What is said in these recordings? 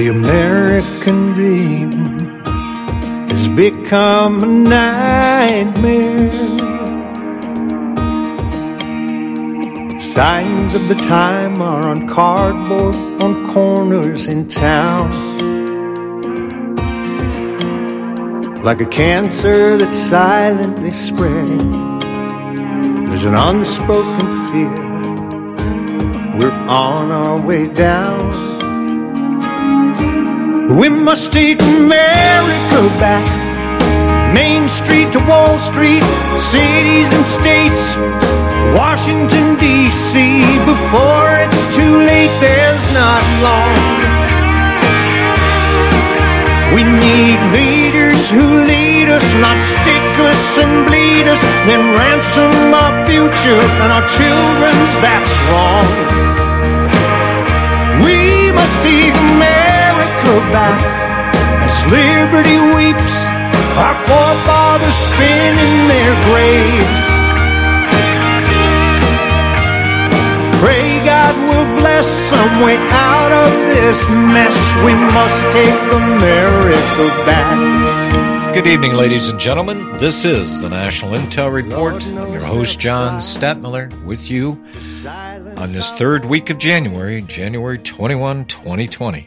The American dream has become a nightmare. Signs of the time are on cardboard on corners in town. Like a cancer that's silently spreading, there's an unspoken fear. We're on our way down. We must take America back. Main Street to Wall Street, cities and states, Washington, D.C. Before it's too late, there's not long. We need leaders who lead us, not stick us and bleed us, then ransom our future and our children's, that's wrong. We must take America back as liberty weeps, our forefathers spin in their graves. Pray God will bless some way out of this mess. We must take America back. Good evening, ladies and gentlemen. This is the National Intel Report. I'm your host, John Stadtmiller, with you on this third week of January 21, 2020.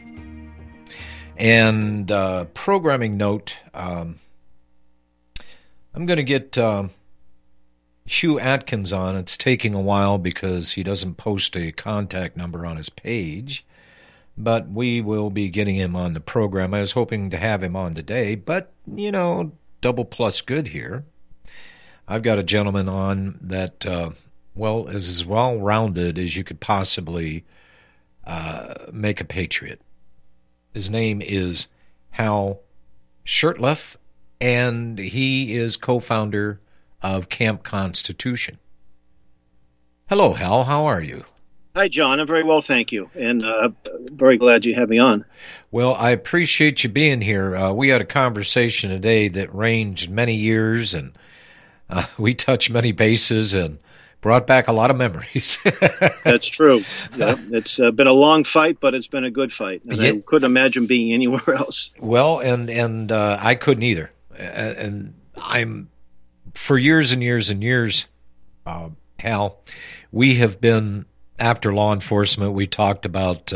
And programming note, I'm going to get Hugh Atkins on. It's taking a while because he doesn't post a contact number on his page, but we will be getting him on the program. I was hoping to have him on today, but, you know, double plus good here. I've got a gentleman on that, is as well-rounded as you could possibly make a patriot. His name is Hal Shurtleff, and he is co-founder of Camp Constitution. Hello, Hal. How are you? Hi, John. I'm very well, thank you, and very glad you had me on. Well, I appreciate you being here. We had a conversation today that ranged many years, and we touched many bases and brought back a lot of memories. That's true. Yeah, it's been a long fight, but it's been a good fight, and I couldn't imagine being anywhere else. Well, and I couldn't either. And I'm, for years and years and years, Hal, we have been after law enforcement. We talked about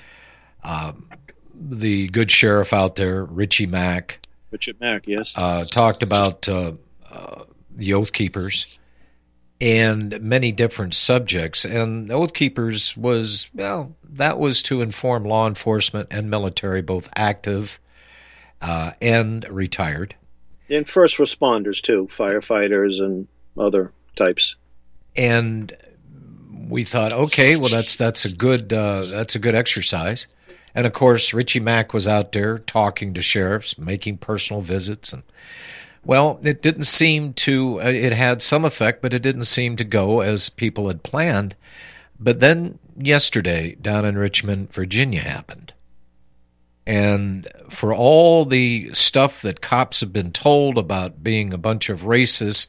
the good sheriff out there, Richie Mack. Richard Mack, yes. Talked about the Oath Keepers and many different subjects. And Oath Keepers was, that was to inform law enforcement and military, both active and retired. And first responders, too, firefighters and other types. And we thought, okay, well, that's a good exercise. And, of course, Richie Mack was out there talking to sheriffs, making personal visits. And, well, it didn't seem to, it had some effect, but it didn't seem to go as people had planned. But then yesterday, down in Richmond, Virginia, happened. And for all the stuff that cops have been told about being a bunch of racist,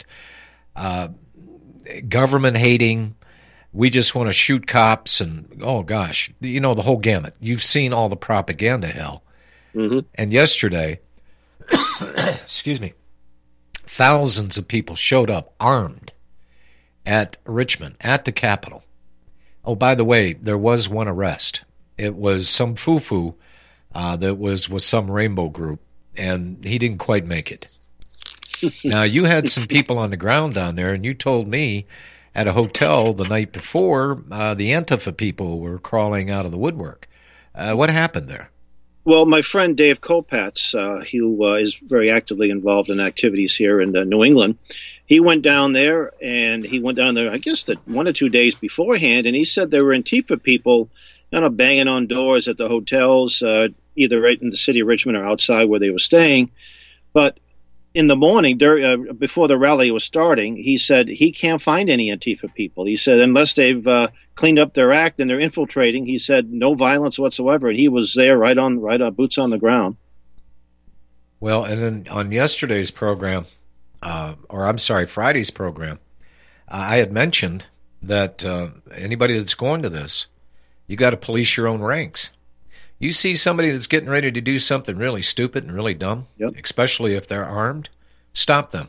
government-hating, we just want to shoot cops, and, oh, gosh, you know, the whole gamut. You've seen all the propaganda, hell. Mm-hmm. And yesterday, excuse me, thousands of people showed up armed at Richmond, at the Capitol. Oh, by the way, there was one arrest. It was some foo-foo that was some rainbow group, and he didn't quite make it. Now, you had some people on the ground down there, and you told me at a hotel the night before the Antifa people were crawling out of the woodwork. What happened there? Well, my friend Dave Kopatz, who is very actively involved in activities here in New England, he went down there, I guess, 1 or 2 days beforehand, and he said there were Antifa people banging on doors at the hotels, either right in the city of Richmond or outside where they were staying. But in the morning, before the rally was starting, he said he can't find any Antifa people. He said unless they've cleaned up their act and they're infiltrating, he said no violence whatsoever. And he was there right on boots on the ground. Well, and then on yesterday's program, Friday's program, I had mentioned that anybody that's going to this, you got to police your own ranks. You see somebody that's getting ready to do something really stupid and really dumb, especially if they're armed, stop them.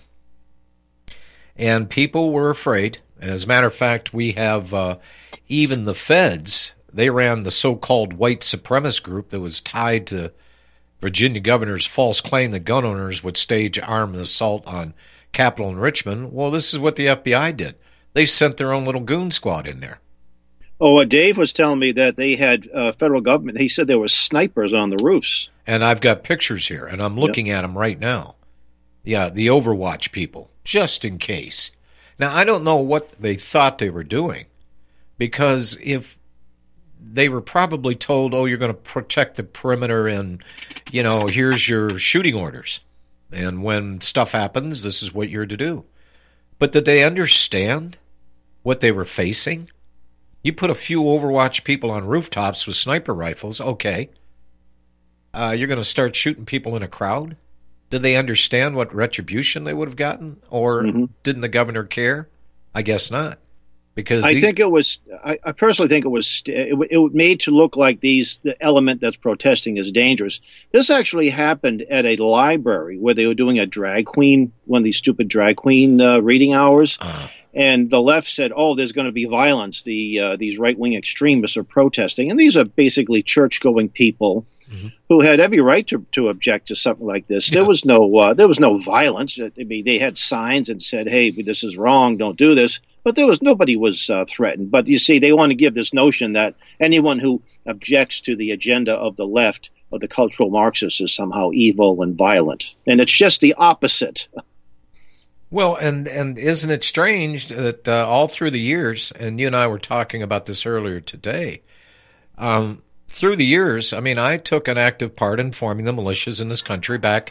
And people were afraid. As a matter of fact, we have even the feds. They ran the so-called white supremacist group that was tied to Virginia governor's false claim that gun owners would stage armed assault on Capitol and Richmond. Well, this is what the FBI did. They sent their own little goon squad in there. Oh, Dave was telling me that they had federal government. He said there were snipers on the roofs. And I've got pictures here, and I'm looking at them right now. Yeah, the Overwatch people, just in case. Now, I don't know what they thought they were doing, because if they were probably told, oh, you're going to protect the perimeter and, here's your shooting orders. And when stuff happens, this is what you're to do. But did they understand what they were facing? You put a few Overwatch people on rooftops with sniper rifles, okay. You're going to start shooting people in a crowd? Did they understand what retribution they would have gotten? Or didn't the governor care? I guess not. Because I think it was. I personally think it was. It made to look like the element that's protesting is dangerous. This actually happened at a library where they were doing a drag queen, one of these stupid drag queen reading hours, and the left said, "Oh, there's going to be violence. These right wing extremists are protesting, and these are basically church going people." Who had every right to object to something like this. There was no violence. I mean, they had signs and said, "Hey, this is wrong. Don't do this." But nobody was threatened. But you see, they want to give this notion that anyone who objects to the agenda of the left or the cultural Marxists is somehow evil and violent, and it's just the opposite. Well, and isn't it strange that all through the years, and you and I were talking about this earlier today. Through the years, I mean, I took an active part in forming the militias in this country back.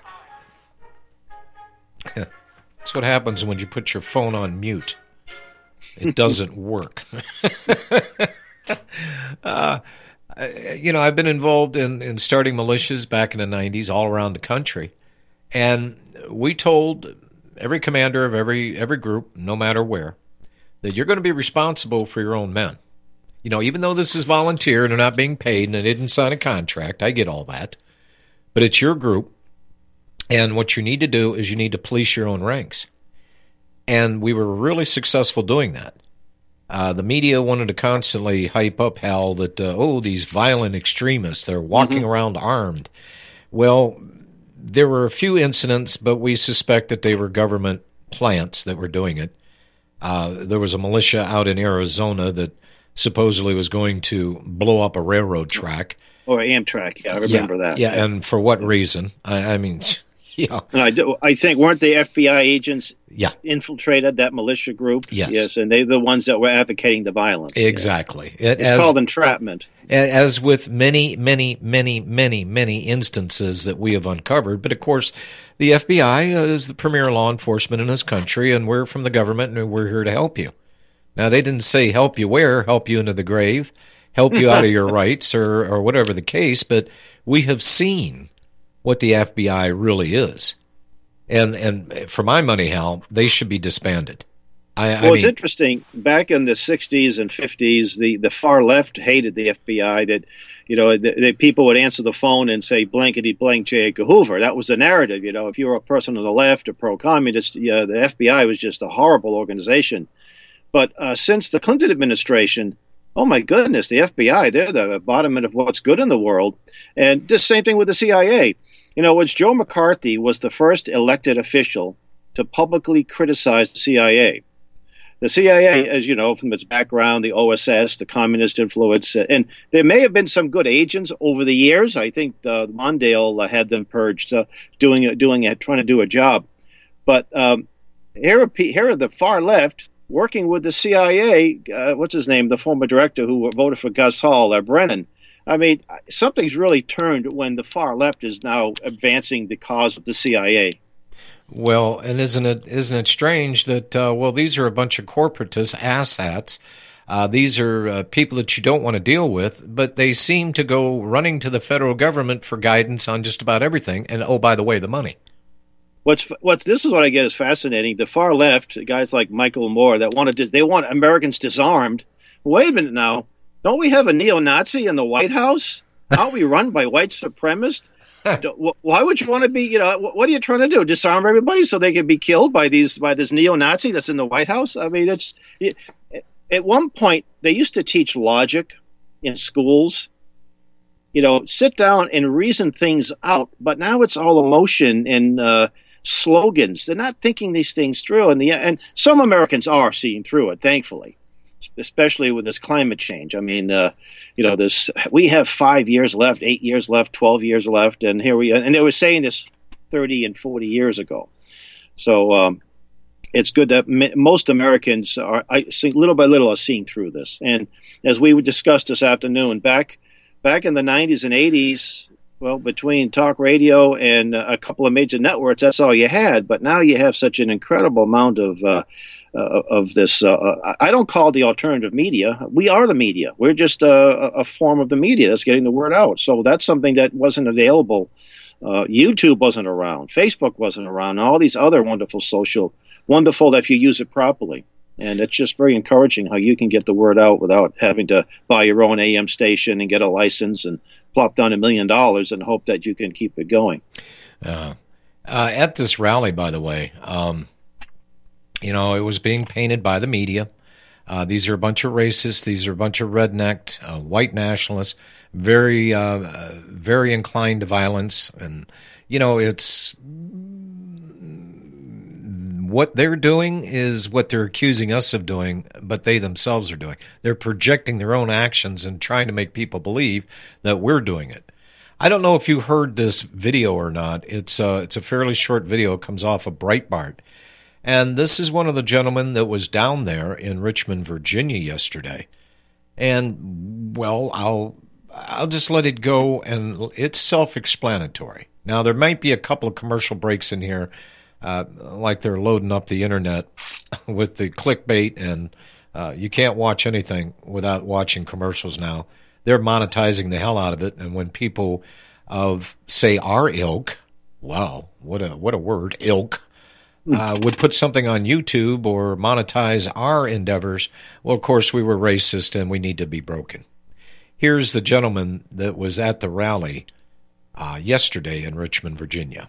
That's what happens when you put your phone on mute. It doesn't work. I've been involved in starting militias back in the 90s all around the country. And we told every commander of every group, no matter where, that you're going to be responsible for your own men. Even though this is volunteer and they're not being paid and they didn't sign a contract, I get all that. But it's your group, and what you need to do is you need to police your own ranks. And we were really successful doing that. The media wanted to constantly hype up, Hal, that, these violent extremists, they're walking around armed. Well, there were a few incidents, but we suspect that they were government plants that were doing it. There was a militia out in Arizona that supposedly was going to blow up a railroad track. Or Amtrak, I remember that. Yeah, and for what reason? I mean, yeah. And I think, weren't the FBI agents infiltrated that militia group? Yes, and they're the ones that were advocating the violence. Exactly. It's called entrapment. As with many, many, many, many, many instances that we have uncovered. But, of course, the FBI is the premier law enforcement in this country, and we're from the government, and we're here to help you. Now, they didn't say help you where, help you into the grave, help you out of your rights, or whatever the case, but we have seen what the FBI really is. And for my money, Hal, they should be disbanded. It's interesting. Back in the 60s and 50s, the far left hated the FBI, that the people would answer the phone and say blankety blank J. Edgar Hoover. That was the narrative. If you were a person on the left or pro-communist, the FBI was just a horrible organization. But since the Clinton administration, oh my goodness, the FBI, they're the bottom of what's good in the world. And the same thing with the CIA. Joe McCarthy was the first elected official to publicly criticize the CIA. The CIA, as you know from its background, the OSS, the communist influence, and there may have been some good agents over the years. I think Mondale had them purged, trying to do a job. But here are the far left working with the CIA, what's his name, the former director who voted for Gus Hall, Brennan. I mean, something's really turned when the far left is now advancing the cause of the CIA. Well, and isn't it strange that, these are a bunch of corporatists, asshats. These are people that you don't want to deal with, but they seem to go running to the federal government for guidance on just about everything. And, oh, by the way, the money. This is what I get is fascinating. The far left, guys like Michael Moore, that they want Americans disarmed. Wait a minute now. Don't we have a neo-Nazi in the White House? Are we run by white supremacists? Why would you want to be, what are you trying to do? Disarm everybody so they can be killed by this neo-Nazi that's in the White House? I mean, at one point, they used to teach logic in schools, sit down and reason things out. But now it's all emotion and slogans. They're not thinking these things through. And some Americans are seeing through it, thankfully, especially with this climate change. I mean, we have 5 years left, 8 years left, 12 years left, and here we are. And they were saying this 30 and 40 years ago. So it's good that most Americans little by little are seeing through this. And as we discussed this afternoon, back in the 90s and 80s, well, between talk radio and a couple of major networks, that's all you had. But now you have such an incredible amount of this. I don't call it the alternative media. We are the media. We're just a form of the media that's getting the word out. So that's something that wasn't available. YouTube wasn't around. Facebook wasn't around. And all these other wonderful if you use it properly. And it's just very encouraging how you can get the word out without having to buy your own AM station and get a license and plop down $1 million and hope that you can keep it going. At this rally, by the way, it was being painted by the media. These are a bunch of racists. These are a bunch of rednecked, white nationalists, very, very inclined to violence. And, it's what they're doing is what they're accusing us of doing, but they themselves are doing. They're projecting their own actions and trying to make people believe that we're doing it. I don't know if you heard this video or not. It's a fairly short video. It comes off of Breitbart. And this is one of the gentlemen that was down there in Richmond, Virginia yesterday. And, well, I'll just let it go, and it's self-explanatory. Now, there might be a couple of commercial breaks in here, like they're loading up the internet with the clickbait, and you can't watch anything without watching commercials now. They're monetizing the hell out of it, and when people of, say, our ilk, wow, what a word, ilk, would put something on YouTube or monetize our endeavors, well, of course, we were racist and we need to be broken. Here's the gentleman that was at the rally yesterday in Richmond, Virginia.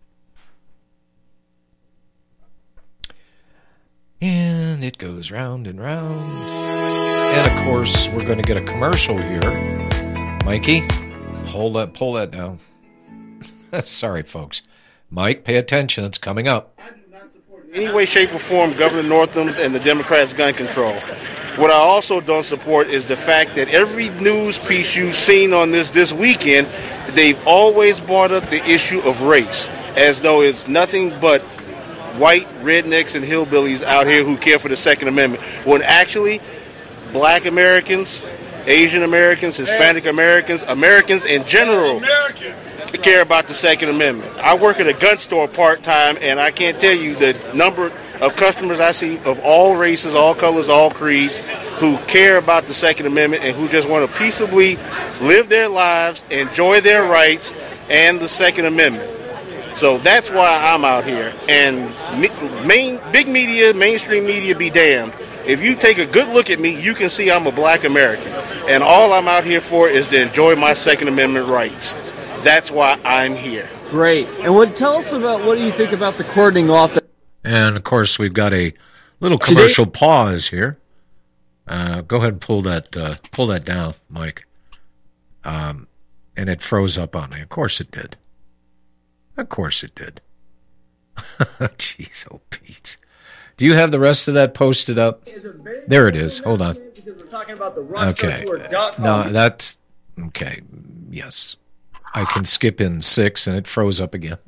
And it goes round and round. And, of course, we're going to get a commercial here. Mikey, pull that down. Sorry, folks. Mike, pay attention. It's coming up. I do not support in any way, shape, or form Governor Northam's and the Democrats' gun control. What I also don't support is the fact that every news piece you've seen on this weekend, they've always brought up the issue of race, as though it's nothing but white rednecks and hillbillies out here who care for the Second Amendment, when actually black Americans, Asian Americans, Hispanic Americans, Americans in general care about the Second Amendment. I work at a gun store part-time, and I can't tell you the number of customers I see of all races, all colors, all creeds, who care about the Second Amendment and who just want to peaceably live their lives, enjoy their rights, and the Second Amendment. So that's why I'm out here. And big media, mainstream media be damned. If you take a good look at me, you can see I'm a black American. And all I'm out here for is to enjoy my Second Amendment rights. That's why I'm here. Great. And tell us about what do you think about the cordoning off? And, of course, we've got a little commercial pause here. Go ahead and pull that down, Mike. And it froze up on me. Of course it did. Of course it did. Jeez, oh, Pete. Do you have the rest of that posted up? There it is. Hold on. We're talking about the okay. No, that's... Okay, yes. I can skip in 6, and it froze up again.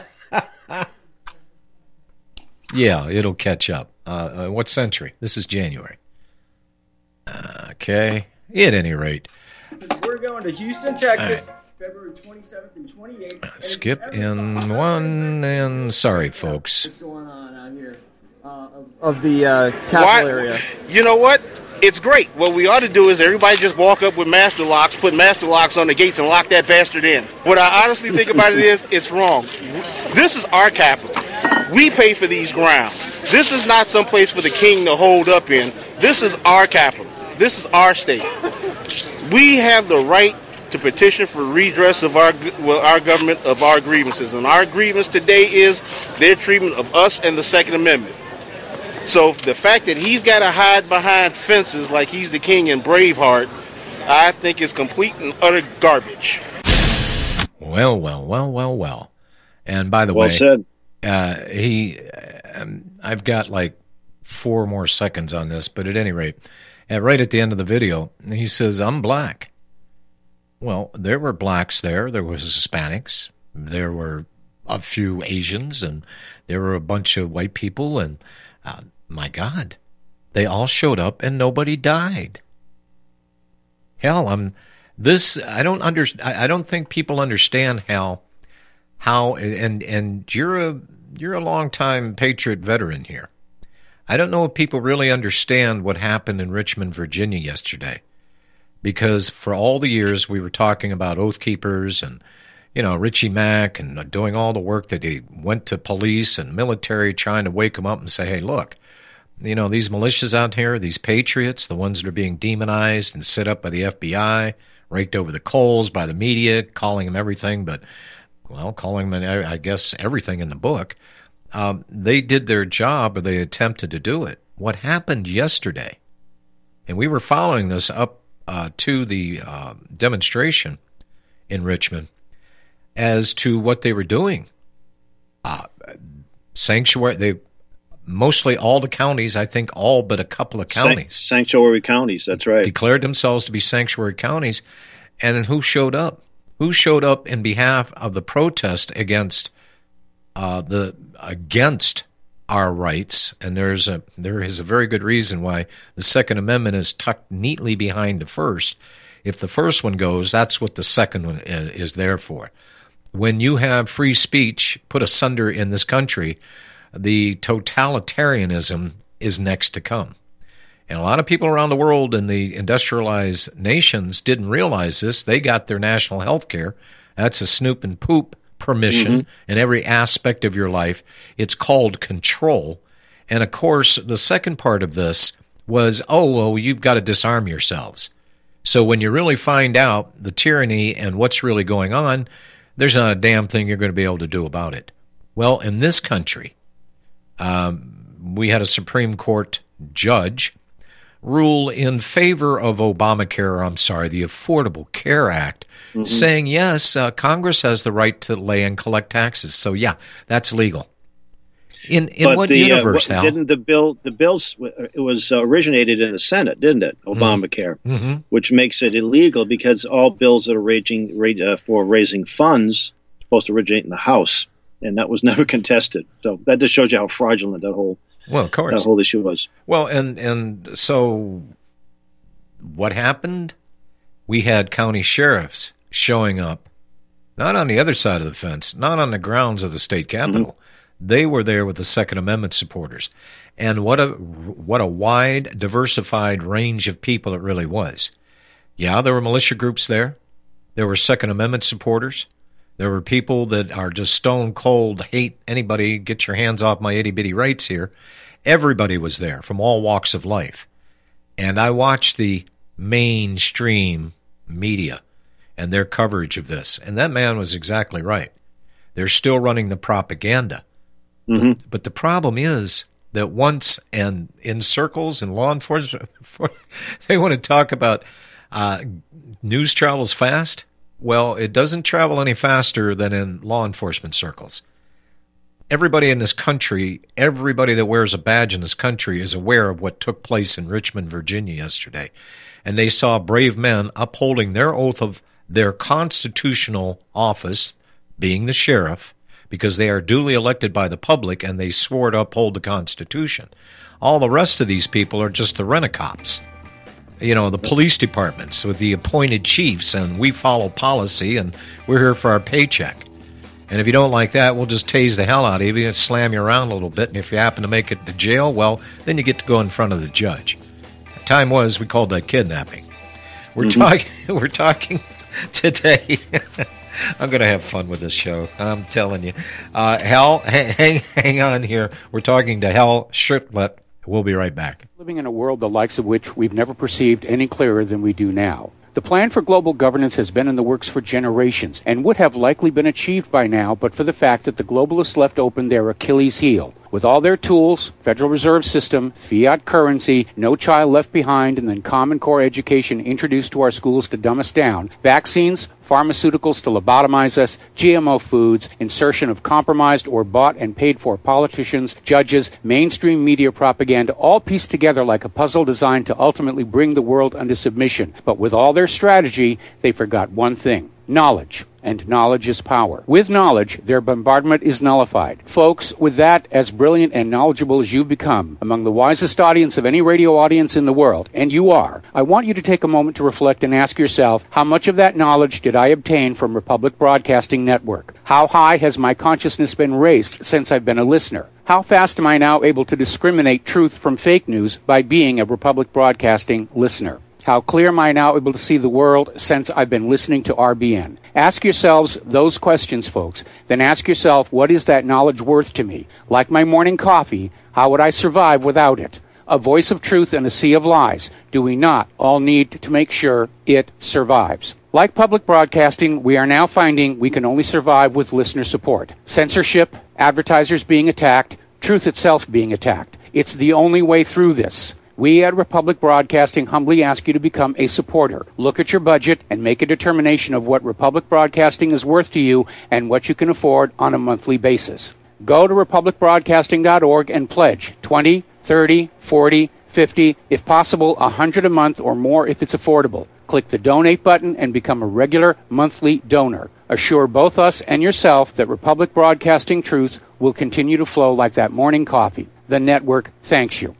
Yeah, it'll catch up. What century? This is January. Okay. At any rate. We're going to Houston, Texas, February 27th and 28th. Skip in 1, and sorry, folks. What's going on out here of the capital area? You know what? It's great. What we ought to do is everybody just walk up with master locks, put master locks on the gates, and lock that bastard in. What I honestly think about it is, it's wrong. This is our capital. We pay for these grounds. This is not some place for the king to hold up in. This is our capital. This is our state. We have the right to petition for redress of our government of our grievances. And our grievance today is their treatment of us and the Second Amendment. So the fact that he's got to hide behind fences like he's the king in Braveheart, I think is complete and utter garbage. Well. And by the way, said. I've got like 4 more seconds on this, but at any rate, right at the end of the video, he says, I'm black. Well, there were blacks there. There was Hispanics. There were a few Asians, and there were a bunch of white people, and my God, they all showed up and nobody died. Hell, I don't think people understand how, and you're a longtime Patriot veteran here. I don't know if people really understand what happened in Richmond, Virginia yesterday, because for all the years we were talking about Oath Keepers and, Richie Mack and doing all the work that he went to police and military trying to wake them up and say, hey, look, these militias out here, these patriots, the ones that are being demonized and set up by the FBI, raked over the coals by the media, calling them everything but, calling them, I guess, everything in the book. They did their job, or they attempted to do it. What happened yesterday, and we were following this up to the demonstration in Richmond as to what they were doing. Sanctuary, mostly all the counties, I think all but a couple of counties. Sanctuary counties, that's right. Declared themselves to be sanctuary counties. And then who showed up? Who showed up in behalf of the protest against against our rights? And there is a very good reason why the Second Amendment is tucked neatly behind the first. If the first one goes, that's what the second one is there for. When you have free speech put asunder in this country, the totalitarianism is next to come. And a lot of people around the world in the industrialized nations didn't realize this. They got their national health care. That's a snoop and poop permission in every aspect of your life. It's called control. And, of course, the second part of this was, you've got to disarm yourselves. So when you really find out the tyranny and what's really going on, there's not a damn thing you're going to be able to do about it. Well, in this country, we had a Supreme Court judge rule in favor of the Affordable Care Act, saying, yes, Congress has the right to lay and collect taxes. So, yeah, that's legal. In what universe, Hal? Didn't the bill, it was originated in the Senate, didn't it? Obamacare, which makes it illegal because all bills that are for raising funds are supposed to originate in the House, and that was never contested. So that just shows you how fraudulent that whole issue was. Well, and so what happened? We had county sheriffs showing up, not on the other side of the fence, not on the grounds of the state capitol. They were there with the Second Amendment supporters. And what a wide, diversified range of people it really was. Yeah, there were militia groups there. There were Second Amendment supporters. There were people that are just stone cold, hate anybody, get your hands off my itty-bitty rights here. Everybody was there from all walks of life. And I watched the mainstream media and their coverage of this. And that man was exactly right. They're still running the propaganda. But the problem is that once, and in circles in law enforcement, they want to talk about news travels fast. Well, it doesn't travel any faster than in law enforcement circles. Everybody in this country, everybody that wears a badge in this country is aware of what took place in Richmond, Virginia yesterday. And they saw brave men upholding their oath of their constitutional office, being the sheriff, because they are duly elected by the public and they swore to uphold the Constitution. All the rest of these people are just the rent-a-cops. The police departments with the appointed chiefs, and we follow policy, and we're here for our paycheck. And if you don't like that, we'll just tase the hell out of you and slam you around a little bit, and if you happen to make it to jail, well, then you get to go in front of the judge. The time was, we called that kidnapping. We're talking today... I'm going to have fun with this show. I'm telling you. Hal, hang on here. We're talking to Hal Shriplett. We'll be right back. Living in a world the likes of which we've never perceived any clearer than we do now. The plan for global governance has been in the works for generations and would have likely been achieved by now but for the fact that the globalists left open their Achilles heel. With all their tools, Federal Reserve System, fiat currency, no child left behind, and then Common Core education introduced to our schools to dumb us down, vaccines, pharmaceuticals to lobotomize us, GMO foods, insertion of compromised or bought and paid for politicians, judges, mainstream media propaganda, all pieced together like a puzzle designed to ultimately bring the world under submission. But with all their strategy, they forgot one thing: knowledge. And knowledge is power. With knowledge, their bombardment is nullified. Folks, with that, as brilliant and knowledgeable as you've become, among the wisest audience of any radio audience in the world, and you are, I want you to take a moment to reflect and ask yourself, how much of that knowledge did I obtain from Republic Broadcasting Network? How high has my consciousness been raised since I've been a listener? How fast am I now able to discriminate truth from fake news by being a Republic Broadcasting listener? How clear am I now able to see the world since I've been listening to RBN? Ask yourselves those questions, folks. Then ask yourself, what is that knowledge worth to me? Like my morning coffee, how would I survive without it? A voice of truth in a sea of lies. Do we not all need to make sure it survives? Like public broadcasting, we are now finding we can only survive with listener support. Censorship, advertisers being attacked, truth itself being attacked. It's the only way through this. We at Republic Broadcasting humbly ask you to become a supporter. Look at your budget and make a determination of what Republic Broadcasting is worth to you and what you can afford on a monthly basis. Go to republicbroadcasting.org and pledge $20, $30, $40, $50, if possible, $100 a month or more if it's affordable. Click the donate button and become a regular monthly donor. Assure both us and yourself that Republic Broadcasting truth will continue to flow like that morning coffee. The network thanks you.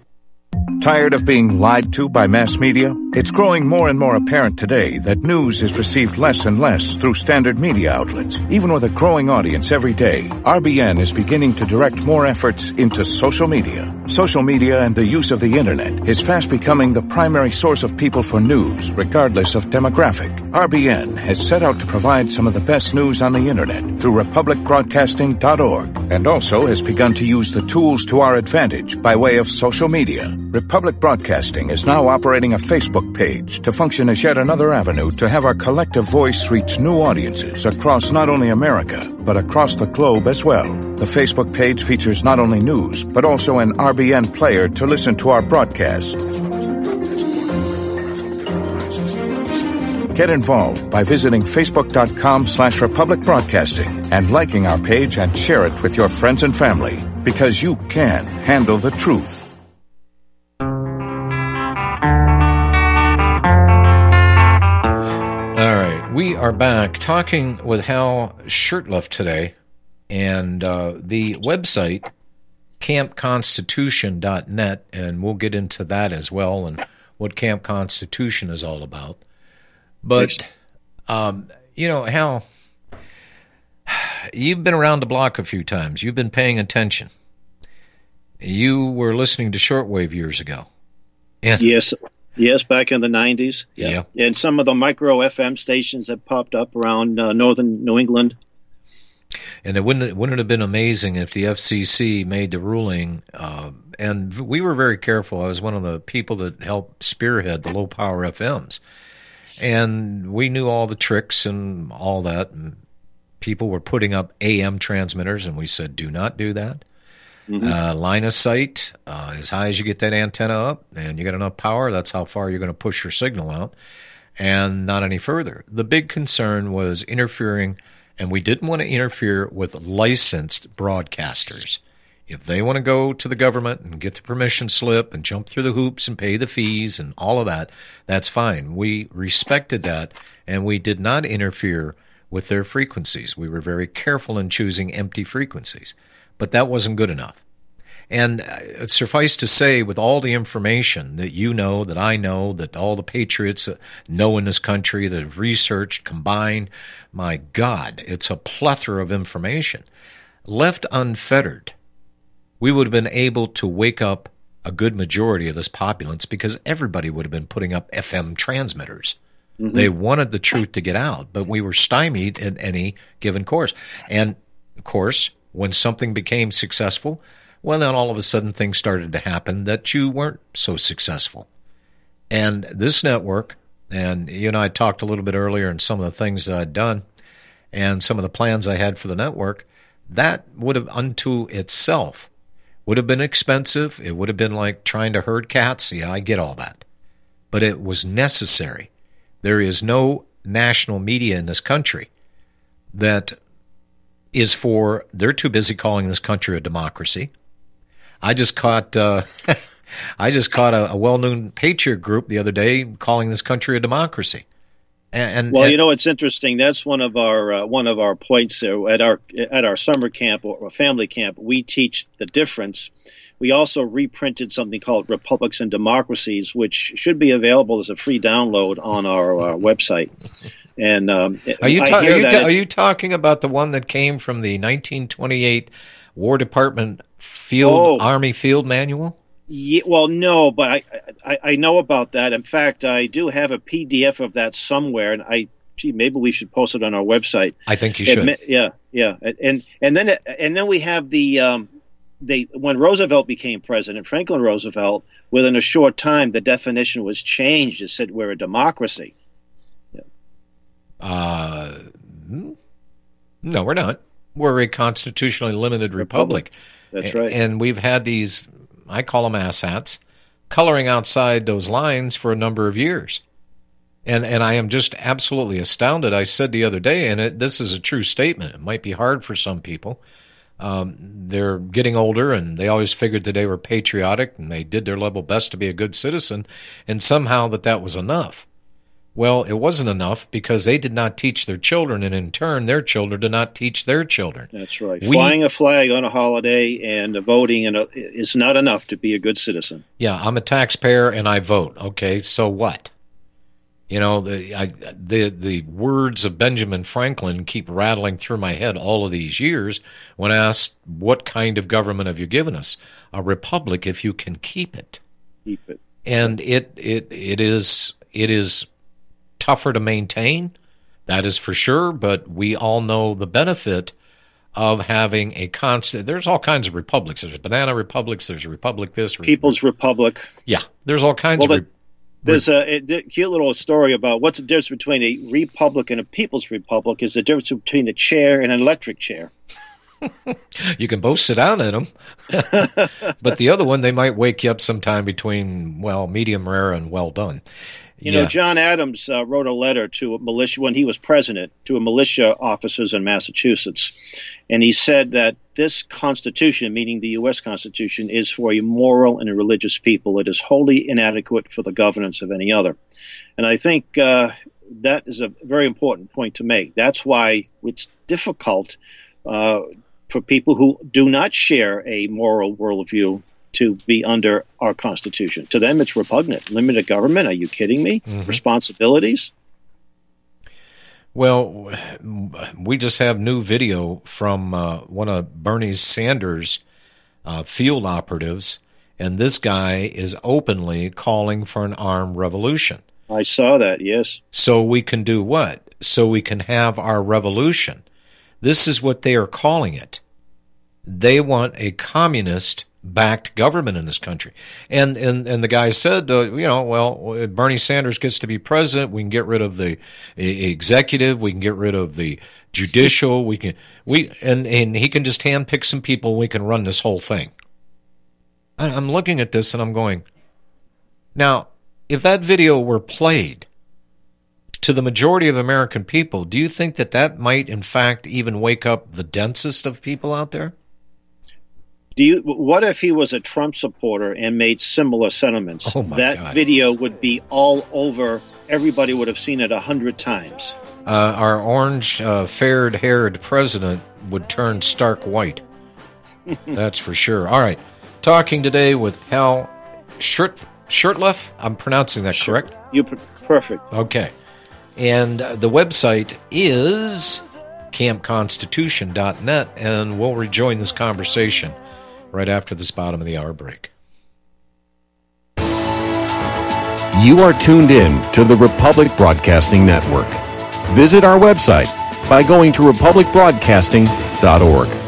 Tired of being lied to by mass media? It's growing more and more apparent today that news is received less and less through standard media outlets. Even with a growing audience every day, RBN is beginning to direct more efforts into social media. Social media and the use of the internet is fast becoming the primary source of people for news, regardless of demographic. RBN has set out to provide some of the best news on the internet through republicbroadcasting.org, and also has begun to use the tools to our advantage by way of social media. Republic Broadcasting is now operating a Facebook page to function as yet another avenue to have our collective voice reach new audiences across not only America, but across the globe as well. The Facebook page features not only news, but also an RBN player to listen to our broadcast. Get involved by visiting facebook.com/Republic Broadcasting and liking our page and share it with your friends and family, because you can handle the truth. We are back talking with Hal Shurtleff today, and the website, campconstitution.net, and we'll get into that as well and what Camp Constitution is all about. But, Hal, you've been around the block a few times. You've been paying attention. You were listening to shortwave years ago. And Yes, back in the 90s. Yeah. And some of the micro FM stations that popped up around northern New England. And it wouldn't have been amazing if the FCC made the ruling. And we were very careful. I was one of the people that helped spearhead the low-power FMs. And we knew all the tricks and all that. And people were putting up AM transmitters, and we said, do not do that. Mm-hmm. Line of sight, as high as you get that antenna up and you got enough power, that's how far you're going to push your signal out, and not any further. The big concern was interfering, and we didn't want to interfere with licensed broadcasters. If they want to go to the government and get the permission slip and jump through the hoops and pay the fees and all of that, that's fine. We respected that, and we did not interfere with their frequencies. We were very careful in choosing empty frequencies. But that wasn't good enough. And suffice to say, with all the information that you know, that I know, that all the patriots know in this country that have researched, combined, my God, it's a plethora of information. Left unfettered, we would have been able to wake up a good majority of this populace, because everybody would have been putting up FM transmitters. Mm-hmm. They wanted the truth to get out, but we were stymied in any given course. And, of course, when something became successful, well, then all of a sudden things started to happen that you weren't so successful. And this network And you and I talked a little bit earlier and some of the things that I'd done and some of the plans I had for the network. That would have unto itself would have been expensive. It would have been like trying to herd cats. Yeah, I get all that. But it was necessary. There is no national media in this country that is for, they're too busy calling this country a democracy. I just caught a well-known patriot group the other day calling this country a democracy. Well, you know, it's interesting. That's one of our points there at our summer camp or family camp. We teach the difference. We also reprinted something called Republics and Democracies, which should be available as a free download on our website. And are you talking about the one that came from the 1928 War Department Army Field Manual? Yeah, well, no, but I know about that. In fact, I do have a PDF of that somewhere, and maybe we should post it on our website. I think you should. Yeah, and then we have when Roosevelt became president, Franklin Roosevelt, within a short time, the definition was changed. It said we're a democracy. Yeah. No, we're not. We're a constitutionally limited republic. That's right. And we've had these, I call them asshats, coloring outside those lines for a number of years. And I am just absolutely astounded. I said the other day, and this is a true statement. It might be hard for some people. They're getting older, and they always figured that they were patriotic, and they did their level best to be a good citizen, and somehow that was enough. Well, it wasn't enough because they did not teach their children, and in turn, their children did not teach their children. That's right. Flying a flag on a holiday and voting is not enough to be a good citizen. Yeah, I'm a taxpayer and I vote. Okay, so what? You know, the words of Benjamin Franklin keep rattling through my head all of these years when asked, what kind of government have you given us? A republic if you can keep it. Keep it. And it is tougher to maintain, that is for sure, but we all know the benefit of having a constant. There's all kinds of republics. There's banana republics, there's a republic this. People's Republic. Yeah, there's all kinds of there's a cute little story about what's the difference between a republic and a people's republic is the difference between a chair and an electric chair. You can both sit down in them. But the other one, they might wake you up sometime between, medium rare and well done. You know, John Adams wrote a letter to a militia when he was president to a militia officers in Massachusetts. And he said that this Constitution, meaning the U.S. Constitution, is for a moral and a religious people. It is wholly inadequate for the governance of any other. And I think that is a very important point to make. That's why it's difficult for people who do not share a moral worldview to be under our Constitution. To them, it's repugnant. Limited government? Are you kidding me? Mm-hmm. Responsibilities? Well, we just have new video from one of Bernie Sanders' field operatives, and this guy is openly calling for an armed revolution. I saw that, yes. So we can do what? So we can have our revolution. This is what they are calling it. They want a communist-backed government in this country. And the guy said, Bernie Sanders gets to be president, we can get rid of the executive, we can get rid of the judicial, and he can just handpick some people, and we can run this whole thing. I'm looking at this and I'm going, now, if that video were played to the majority of American people, do you think that might, in fact, even wake up the densest of people out there? What if he was a Trump supporter and made similar sentiments? Oh my that God. Video would be all over. Everybody would have seen it 100 times. Our orange, fair-haired president would turn stark white. That's for sure. All right. Talking today with Hal Shurtleff. I'm pronouncing that correct? Perfect. Okay. And the website is campconstitution.net, and we'll rejoin this conversation right after this bottom of the hour break. You are tuned in to the Republic Broadcasting Network. Visit our website by going to republicbroadcasting.org.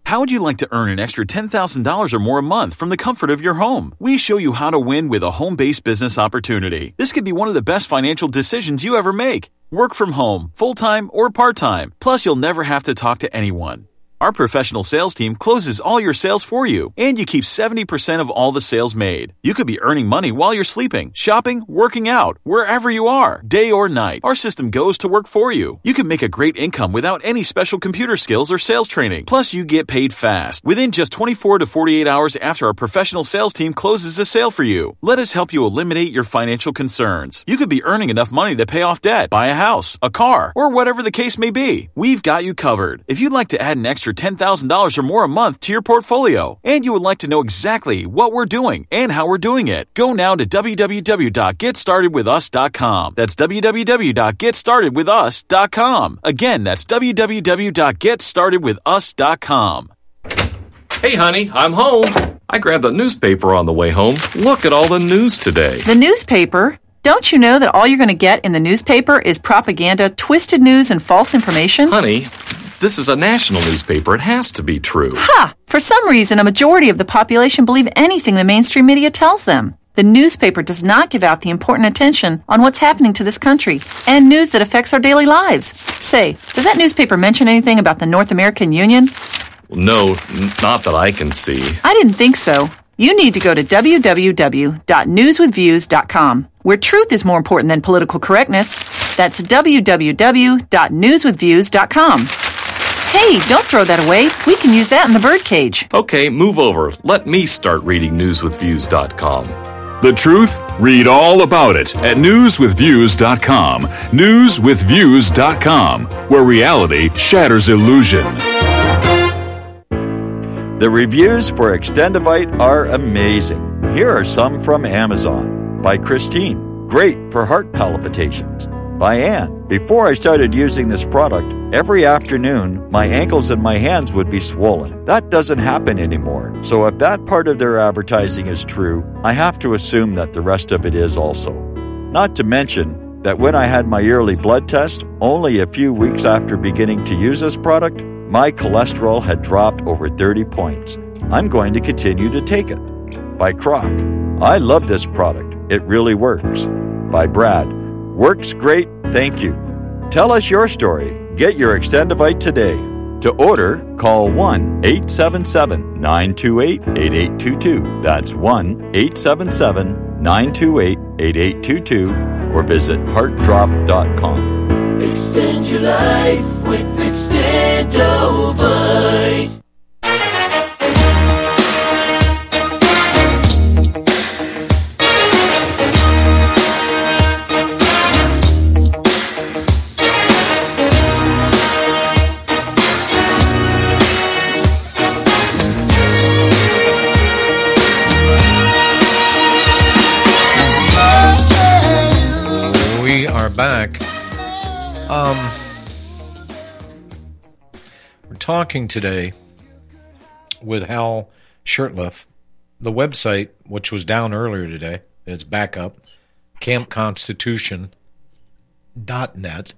How would you like to earn an extra $10,000 or more a month from the comfort of your home? We show you how to win with a home-based business opportunity. This could be one of the best financial decisions you ever make. Work from home, full-time or part-time. Plus, you'll never have to talk to anyone. Our professional sales team closes all your sales for you, and you keep 70% of all the sales made. You could be earning money while you're sleeping, shopping, working out, wherever you are, day or night. Our system goes to work for you. You can make a great income without any special computer skills or sales training. Plus, you get paid fast, within just 24 to 48 hours after our professional sales team closes a sale for you. Let us help you eliminate your financial concerns. You could be earning enough money to pay off debt, buy a house, a car, or whatever the case may be. We've got you covered. If you'd like to add an extra $10,000 or more a month to your portfolio, and you would like to know exactly what we're doing and how we're doing it, go now to www.getstartedwithus.com. That's www.getstartedwithus.com. Again, that's www.getstartedwithus.com. Hey, honey, I'm home. I grabbed the newspaper on the way home. Look at all the news today. The newspaper? Don't you know that all you're going to get in the newspaper is propaganda, twisted news, and false information? Honey, this is a national newspaper. It has to be true. Ha! For some reason, a majority of the population believe anything the mainstream media tells them. The newspaper does not give out the important attention on what's happening to this country and news that affects our daily lives. Say, does that newspaper mention anything about the North American Union? No, not that I can see. I didn't think so. You need to go to www.newswithviews.com, where truth is more important than political correctness. That's www.newswithviews.com. Hey, don't throw that away. We can use that in the birdcage. Okay, move over. Let me start reading newswithviews.com. The truth? Read all about it at newswithviews.com. Newswithviews.com, where reality shatters illusion. The reviews for Extendivite are amazing. Here are some from Amazon. By Christine. Great for heart palpitations. By Anne. Before I started using this product, every afternoon, my ankles and my hands would be swollen. That doesn't happen anymore. So if that part of their advertising is true, I have to assume that the rest of it is also. Not to mention that when I had my yearly blood test, only a few weeks after beginning to use this product, my cholesterol had dropped over 30 points. I'm going to continue to take it. By Croc. I love this product. It really works. By Brad. Works great, thank you. Tell us your story. Get your Extendivite today. To order, call 1-877-928-8822. That's 1-877-928-8822. Or visit heartdrop.com. Extend your life with Extendovite. Back. We're talking today with Hal Shurtleff. The website, which was down earlier today, it's back up, campconstitution.net.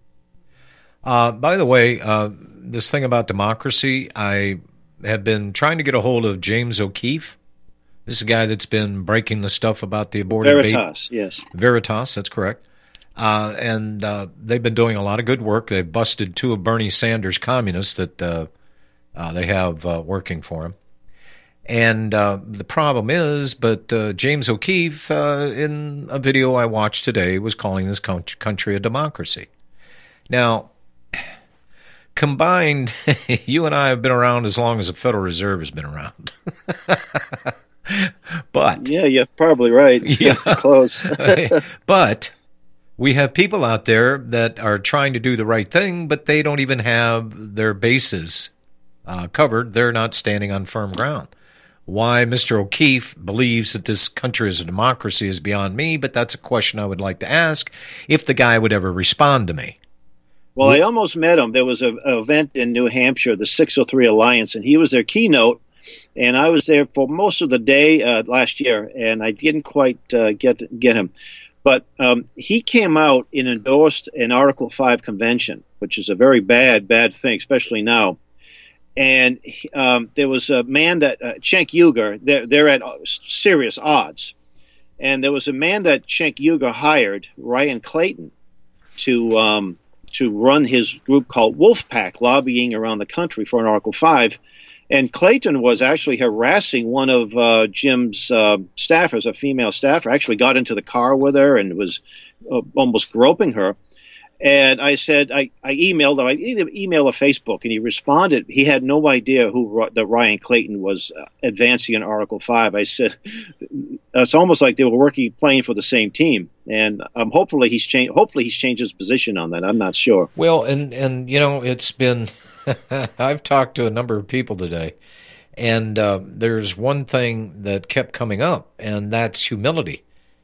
By the way, this thing about democracy, I have been trying to get a hold of James O'Keefe. This is a guy that's been breaking the stuff about the aborted baby. Veritas, yes. Veritas, that's correct. And they've been doing a lot of good work. They've busted two of Bernie Sanders' communists that they have working for him. And the problem is, James O'Keefe, in a video I watched today, was calling this country a democracy. Now, combined, you and I have been around as long as the Federal Reserve has been around. But yeah, you're probably right. Yeah, close. But we have people out there that are trying to do the right thing, but they don't even have their bases covered. They're not standing on firm ground. Why Mr. O'Keefe believes that this country is a democracy is beyond me, but that's a question I would like to ask if the guy would ever respond to me. Well, I almost met him. There was an event in New Hampshire, the 603 Alliance, and he was their keynote. And I was there for most of the day last year, and I didn't quite get him. But he came out and endorsed an Article 5 convention, which is a very bad thing, especially now. And there was a man that Cenk Uygur. They're at serious odds. And there was a man that Cenk Uygur hired, Ryan Clayton, to run his group called Wolfpack, lobbying around the country for an Article 5. And Clayton was actually harassing one of Jim's staffers, a female staffer, actually got into the car with her and was almost groping her. And I said, I emailed him, either email or Facebook, and he responded. He had no idea that Ryan Clayton was advancing in Article 5. I said, it's almost like they were playing for the same team. And hopefully he's changed his position on that. I'm not sure. Well, and you know, it's been, I've talked to a number of people today, and there's one thing that kept coming up, and that's humility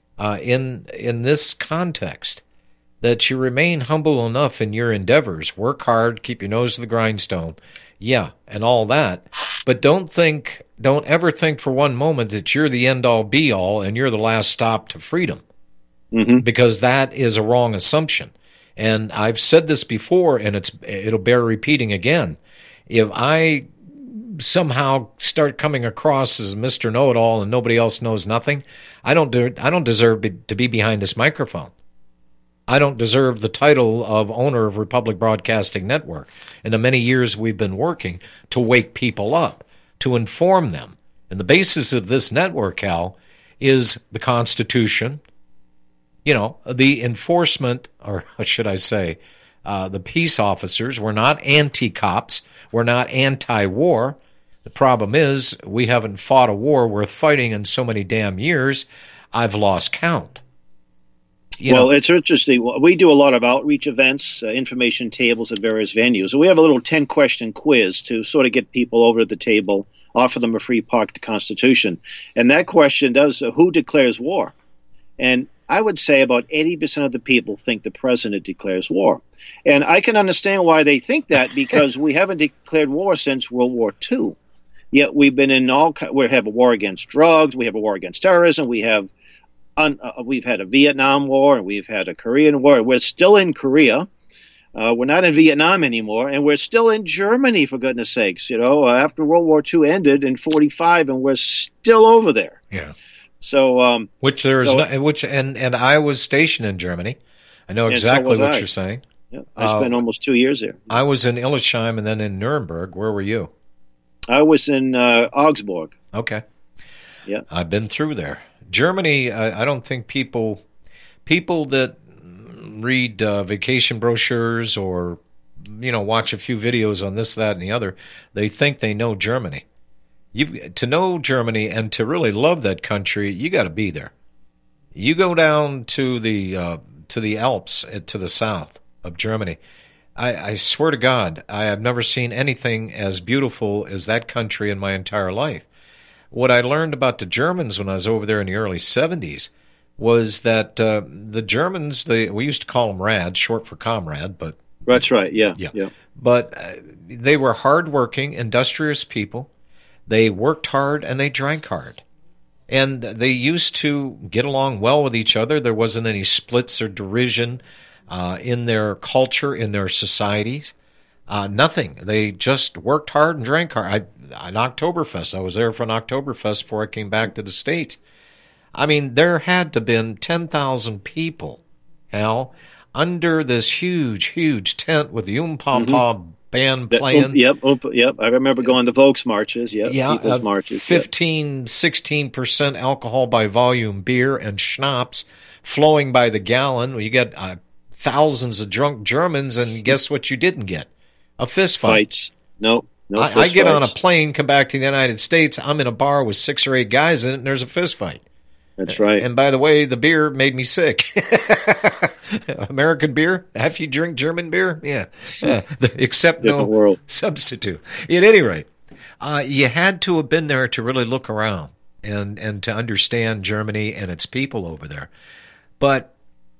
in this context. That you remain humble enough in your endeavors, work hard, keep your nose to the grindstone, yeah, and all that. But don't ever think for one moment that you're the end-all, be-all, and you're the last stop to freedom, because that is a wrong assumption. And I've said this before, and it'll bear repeating again. If I somehow start coming across as Mr. Know-It-All and nobody else knows nothing, I don't deserve to be behind this microphone. I don't deserve the title of owner of Republic Broadcasting Network. In the many years we've been working to wake people up, to inform them. And the basis of this network, Hal, is the Constitution, you know, the enforcement, or what should I say, the peace officers. We're not anti-cops. We're not anti-war. The problem is we haven't fought a war worth fighting in so many damn years, I've lost count. It's interesting. We do a lot of outreach events, information tables at various venues. And we have a little 10-question quiz to sort of get people over to the table, offer them a free park to the Constitution. And that question does, who declares war? And I would say about 80% of the people think the president declares war. And I can understand why they think that, because we haven't declared war since World War II. Yet we've been we have a war against drugs, we have a war against terrorism, we've had a Vietnam War, and we've had a Korean War. We're still in Korea. We're not in Vietnam anymore, and we're still in Germany, for goodness sakes. You know, after World War II ended in 1945, and we're still over there. Yeah. So, and I was stationed in Germany. I know exactly what you're saying. Yeah, I spent almost 2 years there. I was in Illesheim and then in Nuremberg. Where were you? I was in Augsburg. Okay. Yeah. I've been through there. Germany, I don't think people that read vacation brochures or, you know, watch a few videos on this, that, and the other, they think they know Germany. To know Germany and to really love that country, you got to be there. You go down to the Alps, to the south of Germany. I swear to God, I have never seen anything as beautiful as that country in my entire life. What I learned about the Germans when I was over there in the early 70s was that the Germans, we used to call them RAD, short for comrade, but... That's right, yeah. But they were hardworking, industrious people. They worked hard and they drank hard. And they used to get along well with each other. There wasn't any splits or derision in their culture, in their societies. Nothing. They just worked hard and drank hard. An Oktoberfest. I was there for an Oktoberfest before I came back to the States. I mean, there had to have been 10,000 people, Hal, under this huge, huge tent with the Pom band playing. Yep. I remember going to Volks marches. People's marches. 16% alcohol by volume beer and schnapps flowing by the gallon. You get thousands of drunk Germans, and guess what you didn't get? A fist fight. Fights. No. I get on a plane, come back to the United States. I'm in a bar with 6 or 8 guys in it, and there's a fist fight. That's right. And by the way, the beer made me sick. American beer? If you drink German beer? Yeah. Except no world. Substitute. At any rate, you had to have been there to really look around and to understand Germany and its people over there. But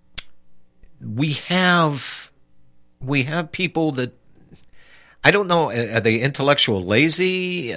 we have people that, I don't know, are they intellectual lazy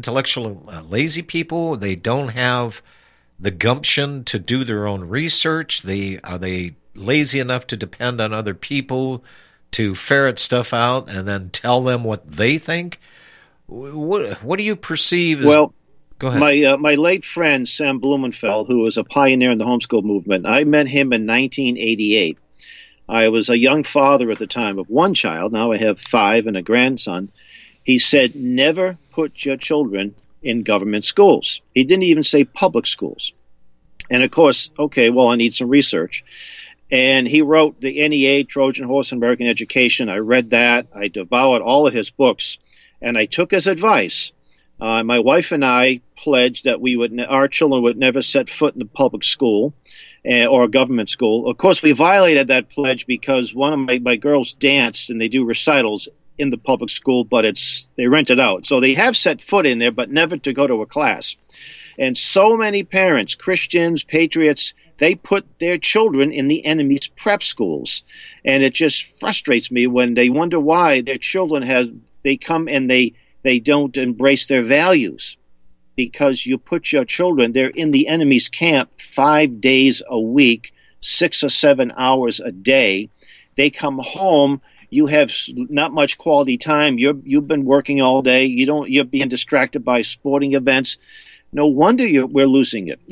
people? They don't have the gumption to do their own research. Are they lazy enough to depend on other people to ferret stuff out and then tell them what they think? What do you perceive as... Well, go ahead. My late friend, Sam Blumenfeld, who was a pioneer in the homeschool movement, I met him in 1988. I was a young father at the time of one child. Now I have 5 and a grandson. He said, never put your children in government schools. He didn't even say public schools. And of course, okay, well, I need some research. And he wrote the NEA, Trojan Horse in American Education. I read that. I devoured all of his books. And I took his advice. My wife and I pledged that our children would never set foot in a public school or a government school. Of course, we violated that pledge because one of my girls danced and they do recitals in the public school, but they rent it out. So they have set foot in there, but never to go to a class. And so many parents, Christians, patriots, they put their children in the enemy's prep schools. And it just frustrates me when they wonder why their children they come and they don't embrace their values. Because you put your children, they're in the enemy's camp 5 days a week, 6 or 7 hours a day. They come home, you have not much quality time. You've been working all day. You're being distracted by sporting events. No wonder we're losing it.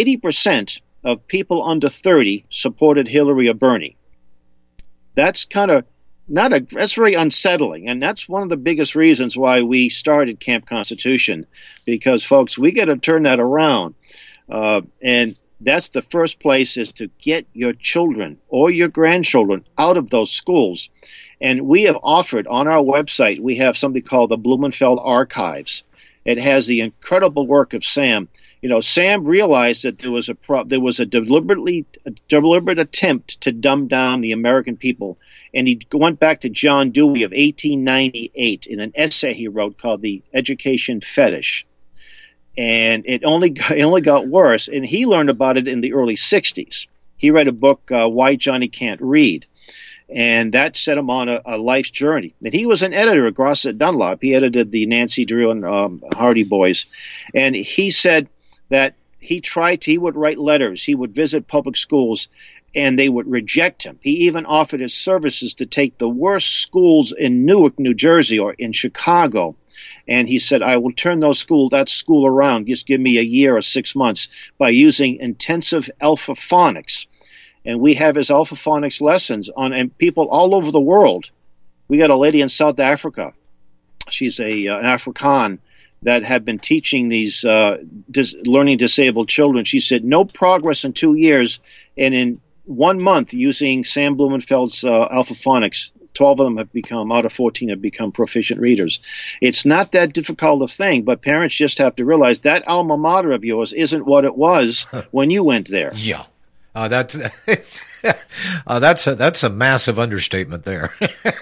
80% of people under 30 supported Hillary or Bernie. That's that's very unsettling, and that's one of the biggest reasons why we started Camp Constitution, because, folks, we got to turn that around, and that's the first place is to get your children or your grandchildren out of those schools. And we have offered on our website, we have something called the Blumenfeld Archives. It has the incredible work of Sam. Sam realized that there was a deliberate attempt to dumb down the American people. And he went back to John Dewey of 1898 in an essay he wrote called The Education Fetish. And it only got worse. And he learned about it in the early 60s. He read a book, Why Johnny Can't Read. And that set him on a life's journey. And he was an editor at Grosset Dunlop. He edited the Nancy Drew and Hardy Boys. And he said that he would write letters. He would visit public schools, and they would reject him. He even offered his services to take the worst schools in Newark, New Jersey, or in Chicago. And he said, I will turn that school around. Just give me a year or 6 months by using intensive alpha phonics. And we have his alpha phonics lessons and people all over the world. We got a lady in South Africa. She's an Afrikaan that had been teaching these learning disabled children. She said no progress in 2 years, and in 1 month using Sam Blumenfeld's alpha phonics, 12 of them have become, out of 14 have become proficient readers. It's not that difficult a thing, but parents just have to realize that alma mater of yours isn't what it was when you went there. Yeah. That's a massive understatement there.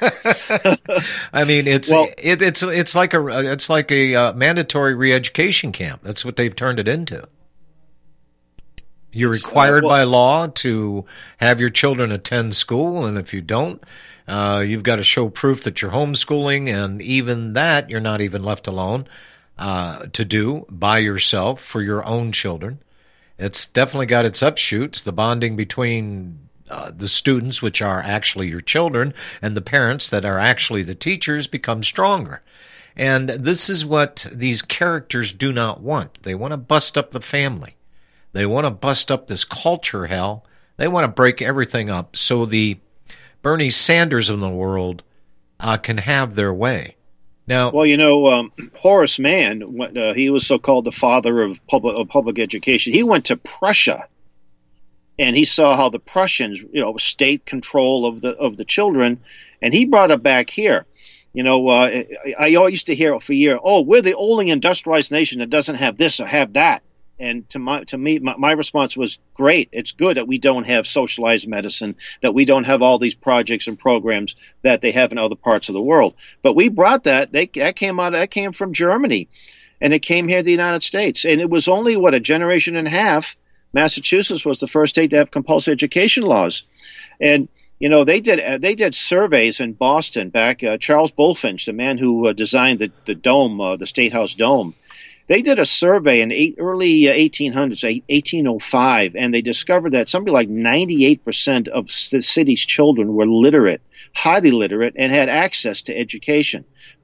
I mean, it's like a mandatory re-education camp. That's what they've turned it into. You're required by law to have your children attend school, and if you don't, you've got to show proof that you're homeschooling, and even that you're not even left alone to do by yourself for your own children. It's definitely got its upshoots, the bonding between the students, which are actually your children, and the parents that are actually the teachers become stronger. And this is what these characters do not want. They want to bust up the family. They want to bust up this culture hell. They want to break everything up so the Bernie Sanders of the world can have their way. Now, well, Horace Mann, he was so-called the father of public education. He went to Prussia, and he saw how the Prussians, state control of the children, and he brought it back here. I used to hear for years, we're the only industrialized nation that doesn't have this or have that. And to me, my response was, great. It's good that we don't have socialized medicine, that we don't have all these projects and programs that they have in other parts of the world. But we brought that. That came from Germany, and it came here to the United States. And it was only, a generation and a half. Massachusetts was the first state to have compulsory education laws. And, they did surveys in Boston back, Charles Bulfinch, the man who designed the dome, the State House dome. They did a survey in early 1800s, 1805, and they discovered that something like 98% of the city's children were literate, highly literate, and had access to education.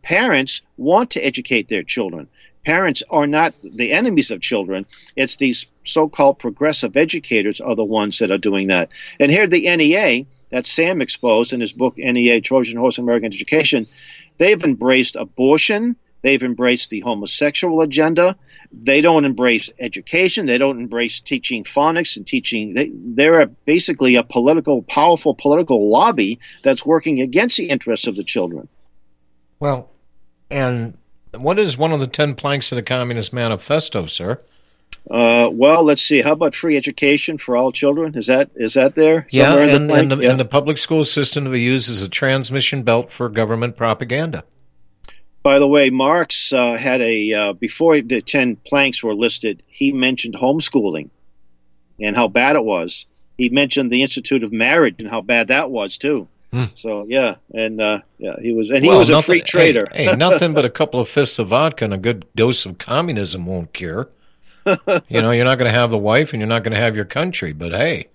parents want to educate their children. Parents are not the enemies of children. It's these so-called progressive educators are the ones that are doing that. And here the NEA, that Sam exposed in his book, NEA, Trojan Horse American Education, they've embraced abortion. They've embraced the homosexual agenda. They don't embrace education. They don't embrace teaching phonics and teaching. They're basically a powerful political lobby that's working against the interests of the children. Well, and what is one of the 10 planks of the Communist Manifesto, sir? Well, let's see. How about free education for all children? Is that there? Yeah, and the public school system to be used as a transmission belt for government propaganda. By the way, Marx had before the 10 planks were listed, he mentioned homeschooling and how bad it was. He mentioned the Institute of Marriage and how bad that was too. So he was a free trader. Hey, nothing but a couple of fifths of vodka and a good dose of communism won't cure. You're not going to have the wife and you're not going to have your country. But hey,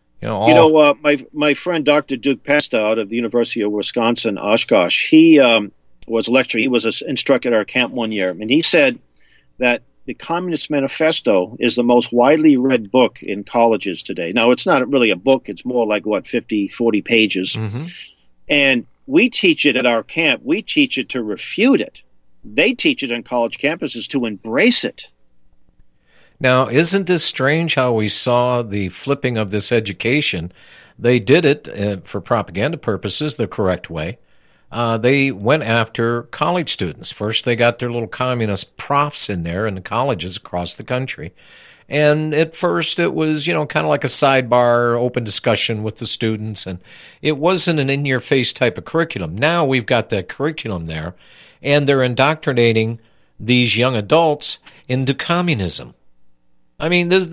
my friend Dr. Duke Pesta out of the University of Wisconsin, Oshkosh, he was a lecturer. He was an instructor at our camp one year, and he said that the Communist Manifesto is the most widely read book in colleges today. Now, it's not really a book. It's more like, 50, 40 pages. Mm-hmm. And we teach it at our camp. We teach it to refute it. They teach it on college campuses to embrace it. Now, isn't this strange how we saw the flipping of this education? They did it for propaganda purposes the correct way. They went after college students. First, they got their little communist profs in there in the colleges across the country. And at first, it was, kind of like a sidebar, open discussion with the students. And it wasn't an in-your-face type of curriculum. Now we've got that curriculum there, and they're indoctrinating these young adults into communism. I mean, where's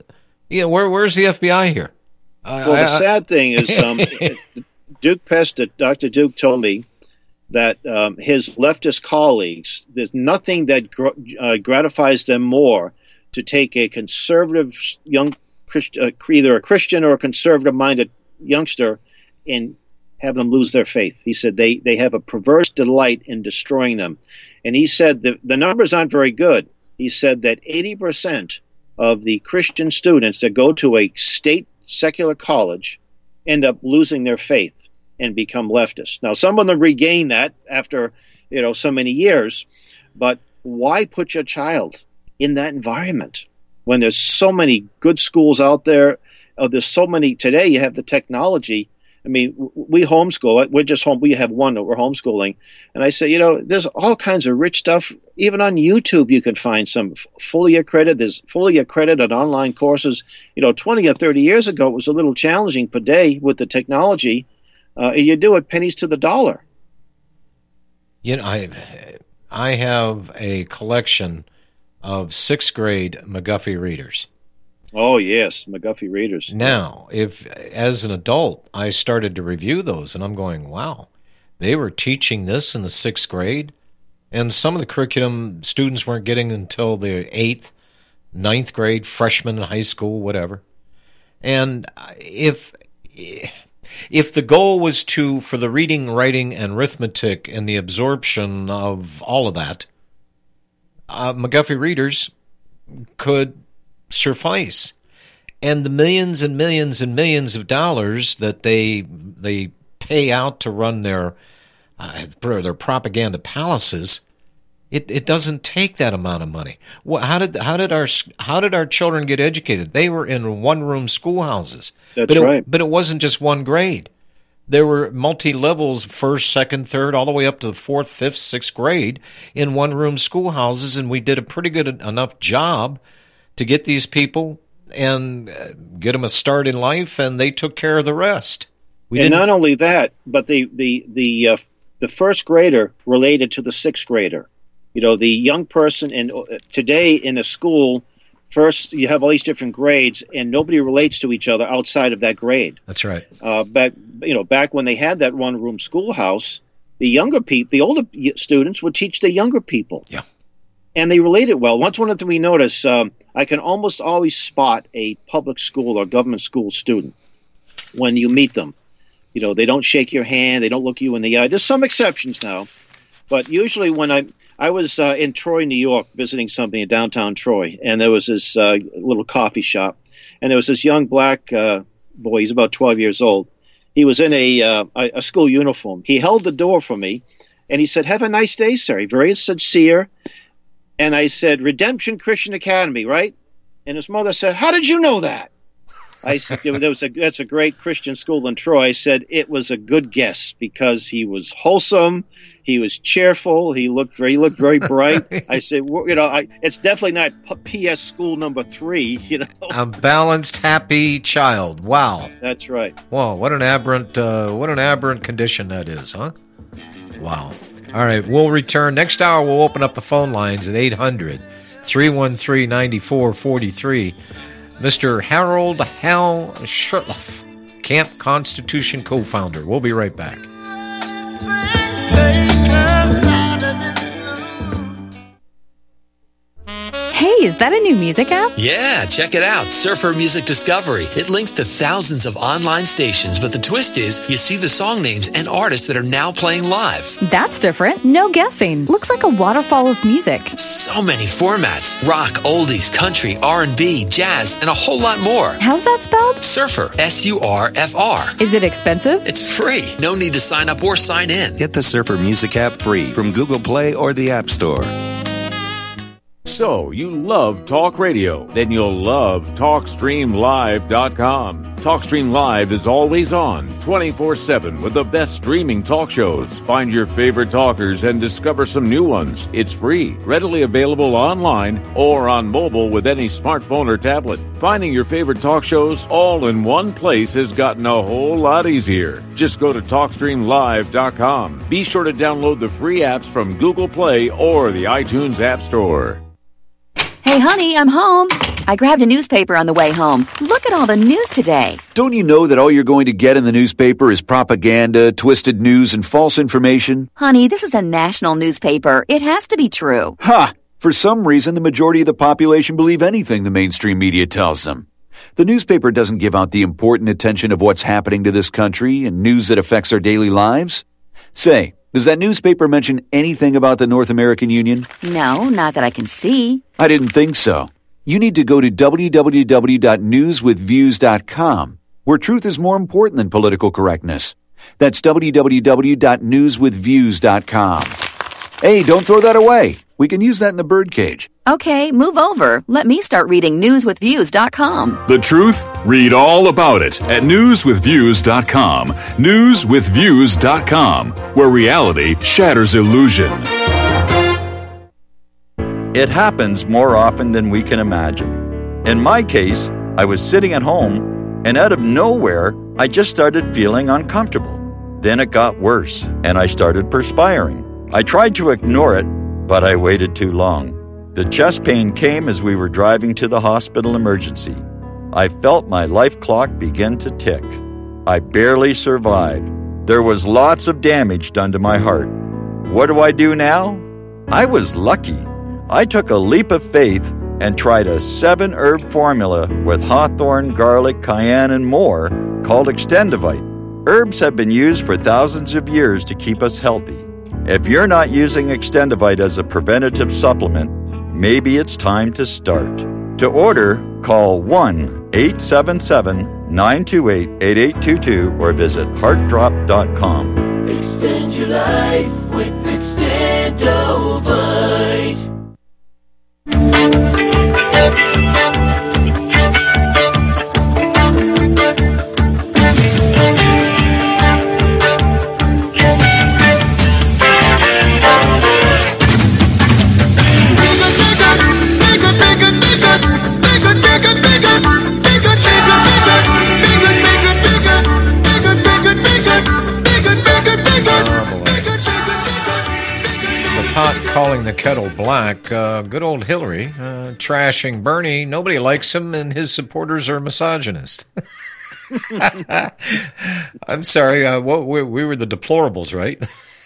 the FBI here? Well, the sad thing is Duke Pesta, Dr. Duke told me that his leftist colleagues, there's nothing that gratifies them more to take a conservative young either a Christian or a conservative-minded youngster and have them lose their faith. He said they have a perverse delight in destroying them. And he said the numbers aren't very good. He said that 80% of the Christian students that go to a state secular college end up losing their faith and become leftists. Now, some of them regain that after, so many years, but why put your child in that environment when there's so many good schools out there? There's so many today. You have the technology. I mean, we homeschool. We're just home. We have one that we're homeschooling. And I say, there's all kinds of rich stuff. Even on YouTube, you can find some fully accredited. There's fully accredited online courses. 20 or 30 years ago, it was a little challenging per day with the technology. You do it pennies to the dollar. I have a collection of 6th grade McGuffey readers. Oh, yes, McGuffey readers. Now, if as an adult I started to review those, and I'm going, wow, they were teaching this in the 6th grade, and some of the curriculum students weren't getting until the 8th, 9th grade, freshmen in high school, whatever. And if the goal was for the reading, writing, and arithmetic and the absorption of all of that, McGuffey readers could suffice. And the millions and millions and millions of dollars that they pay out to run their propaganda palaces, it doesn't take that amount of money. How did our children get educated? They were in one-room schoolhouses. That's right. But it wasn't just one grade. There were multi-levels, 1st, 2nd, 3rd, all the way up to the 4th, 5th, 6th grade in one-room schoolhouses, and we did a pretty good enough job to get these people and get them a start in life, and they took care of the rest. Not only that, but the first grader related to the 6th grader. The young person, and today in a school, first you have all these different grades, and nobody relates to each other outside of that grade. That's right. Back when they had that one-room schoolhouse, the older students would teach the younger people. Yeah. And they related well. One thing we notice, I can almost always spot a public school or government school student when you meet them. They don't shake your hand. They don't look you in the eye. There's some exceptions now. But usually when I was in Troy, New York, visiting somebody in downtown Troy, and there was this little coffee shop, and there was this young black boy. He's about 12 years old. He was in a school uniform. He held the door for me, and he said, "Have a nice day, sir." He very sincere. And I said, "Redemption Christian Academy, right?" And his mother said, "How did you know that?" I said, "That's a great Christian school in Troy." I said, "It was a good guess because he was wholesome, he was cheerful, he looked very bright." I said, "It's definitely not P.S. School number 3." A balanced, happy child. Wow, that's right. Wow, what an aberrant condition that is, huh? Wow. All right, we'll return next hour. We'll open up the phone lines at 800-313-9443. Mr. Harold Hal Shurtleff, Camp Constitution co-founder. We'll be right back. Hey, is that a new music app? Yeah, check it out. Surfer Music Discovery. It links to thousands of online stations, but the twist is you see the song names and artists that are now playing live. That's different. No guessing. Looks like a waterfall of music. So many formats. Rock, oldies, country, R&B, jazz, and a whole lot more. How's that spelled? Surfer. S-U-R-F-R. Is it expensive? It's free. No need to sign up or sign in. Get the Surfer Music app free from Google Play or the App Store. So, you love talk radio? Then you'll love TalkStreamLive.com. TalkStream Live is always on, 24/7, with the best streaming talk shows. Find your favorite talkers and discover some new ones. It's free, readily available online or on mobile with any smartphone or tablet. Finding your favorite talk shows all in one place has gotten a whole lot easier. Just go to TalkStreamLive.com. Be sure to download the free apps from Google Play or the iTunes App Store. Hey, honey, I'm home. I grabbed a newspaper on the way home. Look at all the news today. Don't you know that all you're going to get in the newspaper is propaganda, twisted news, and false information? Honey, this is a national newspaper. It has to be true. Ha! For some reason, the majority of the population believe anything the mainstream media tells them. The newspaper doesn't give out the important attention of what's happening to this country and news that affects our daily lives. Say, does that newspaper mention anything about the North American Union? No, not that I can see. I didn't think so. You need to go to www.newswithviews.com, where truth is more important than political correctness. That's www.newswithviews.com. Hey, don't throw that away. We can use that in the birdcage. Okay, move over. Let me start reading newswithviews.com. The truth? Read all about it at newswithviews.com. Newswithviews.com, where reality shatters illusion. It happens more often than we can imagine. In my case, I was sitting at home, and out of nowhere, I just started feeling uncomfortable. Then it got worse, and I started perspiring. I tried to ignore it, but I waited too long. The chest pain came as we were driving to the hospital emergency. I felt my life clock begin to tick. I barely survived. There was lots of damage done to my heart. What do I do now? I was lucky. I took a leap of faith and tried a 7-herb formula with hawthorn, garlic, cayenne, and more called Extendivite. Herbs have been used for thousands of years to keep us healthy. If you're not using Extendivite as a preventative supplement, maybe it's time to start. To order, call 1-877-928-8822 or visit heartdrop.com. Extend your life with Extendovite. Pot calling the kettle black. Good old Hillary trashing Bernie. Nobody likes him, and his supporters are misogynist. I'm sorry. We were the deplorables, right?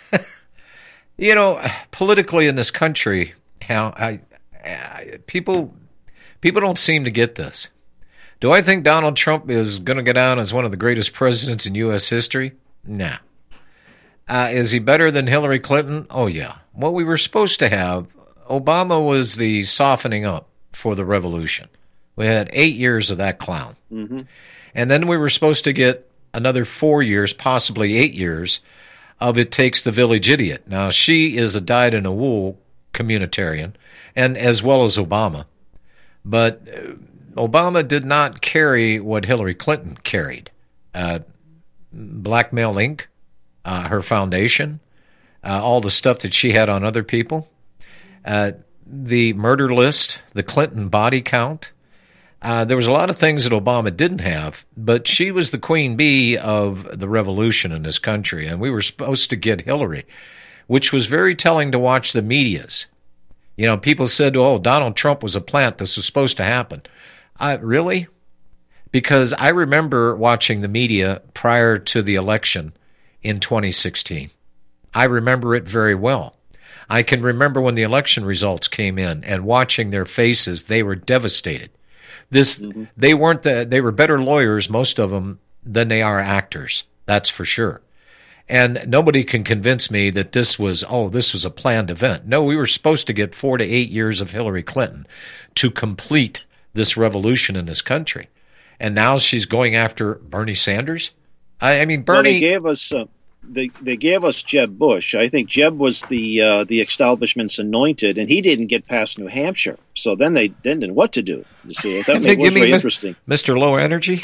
Politically in this country, how people don't seem to get this. Do I think Donald Trump is going to go down as one of the greatest presidents in U.S. history? Nah. Is he better than Hillary Clinton? Oh, yeah. What we were supposed to have, Obama was the softening up for the revolution. We had 8 years of that clown. Mm-hmm. And then we were supposed to get another 4 years, possibly 8 years, of It Takes the Village Idiot. Now, she is a dyed-in-the-wool communitarian, and as well as Obama. But Obama did not carry what Hillary Clinton carried. Blackmail Inc., her foundation, all the stuff that she had on other people, the murder list, the Clinton body count. There was a lot of things that Obama didn't have, but she was the queen bee of the revolution in this country, and we were supposed to get Hillary, which was very telling to watch the medias. You know, people said, oh, Donald Trump was a plant. This was supposed to happen. Really? Because I remember watching the media prior to the election in 2016. I remember it very well. I can remember when the election results came in and watching their faces, they were devastated. They were better lawyers, most of them, than they are actors. That's for sure. And nobody can convince me that this was a planned event. No, we were supposed to get 4 to 8 years of Hillary Clinton to complete this revolution in this country. And now she's going after Bernie Sanders? I mean, Bernie... Well, they gave us Jeb Bush. I think Jeb was the establishment's anointed, and he didn't get past New Hampshire. So then they didn't know what to do. You see, that was very interesting. Mr. Low Energy?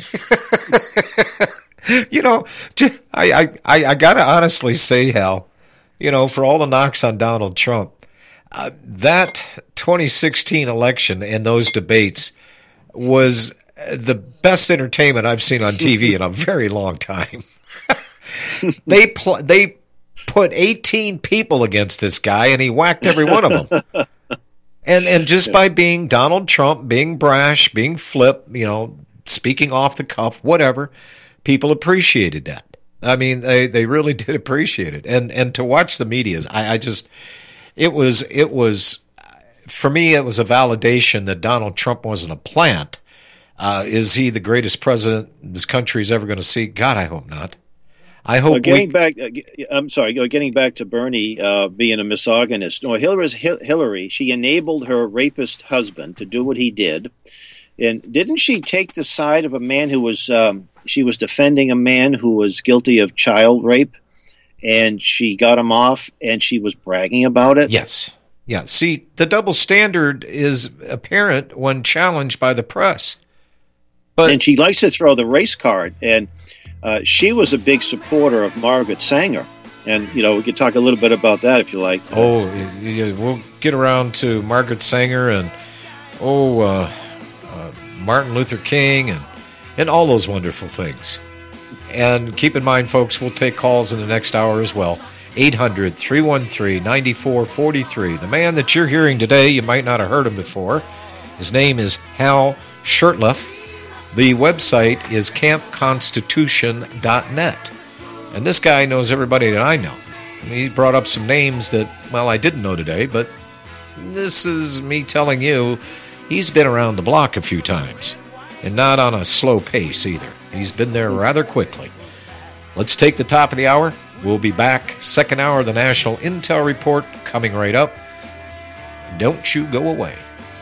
You know, I got to honestly say, Hal, you know, for all the knocks on Donald Trump, that 2016 election and those debates was the best entertainment I've seen on TV in a very long time. They put 18 people against this guy, and he whacked every one of them. And just by being Donald Trump, being brash, being flip, you know, speaking off the cuff, whatever, people appreciated that. I mean, they really did appreciate it. And to watch the medias, it was for me, it was a validation that Donald Trump wasn't a plant. Is he the greatest president this country's ever going to see? God, I hope not. I hope getting back to Bernie being a misogynist. No, Hillary, she enabled her rapist husband to do what he did. And didn't she take the side of a man who was, she was defending a man who was guilty of child rape, and she got him off, and she was bragging about it? Yes. Yeah. See, the double standard is apparent when challenged by the press. And she likes to throw the race card, and she was a big supporter of Margaret Sanger. And, you know, we could talk a little bit about that if you like. Oh, we'll get around to Margaret Sanger and, Martin Luther King and all those wonderful things. And keep in mind, folks, we'll take calls in the next hour as well. 800-313-9443. The man that you're hearing today, you might not have heard him before. His name is Hal Shurtleff. The website is campconstitution.net. And this guy knows everybody that I know. I mean, he brought up some names that, well, I didn't know today, but this is me telling you he's been around the block a few times. And not on a slow pace either. He's been there rather quickly. Let's take the top of the hour. We'll be back. Second hour of the National Intel Report coming right up. Don't you go away.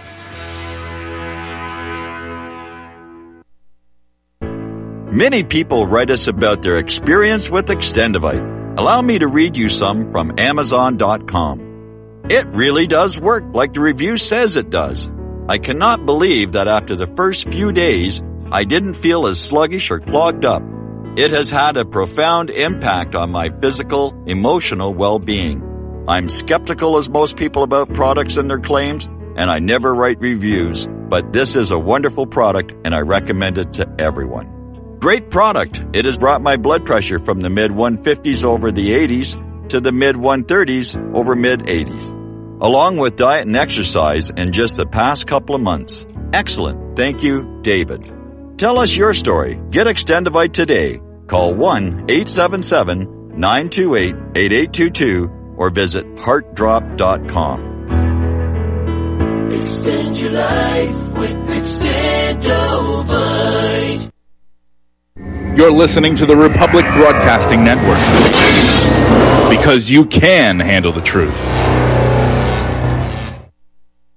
Many people write us about their experience with Extendivite. Allow me to read you some from Amazon.com. It really does work like the review says it does. I cannot believe that after the first few days, I didn't feel as sluggish or clogged up. It has had a profound impact on my physical, emotional well-being. I'm skeptical as most people about products and their claims, and I never write reviews, but this is a wonderful product and I recommend it to everyone. Great product. It has brought my blood pressure from the mid-150s over the 80s to the mid-130s over mid-80s. Along with diet and exercise in just the past couple of months. Excellent. Thank you, David. Tell us your story. Get Extendivite today. Call 1-877-928-8822 or visit heartdrop.com. Extend your life with Extendovite. You're listening to the Republic Broadcasting Network. Because you can handle the truth.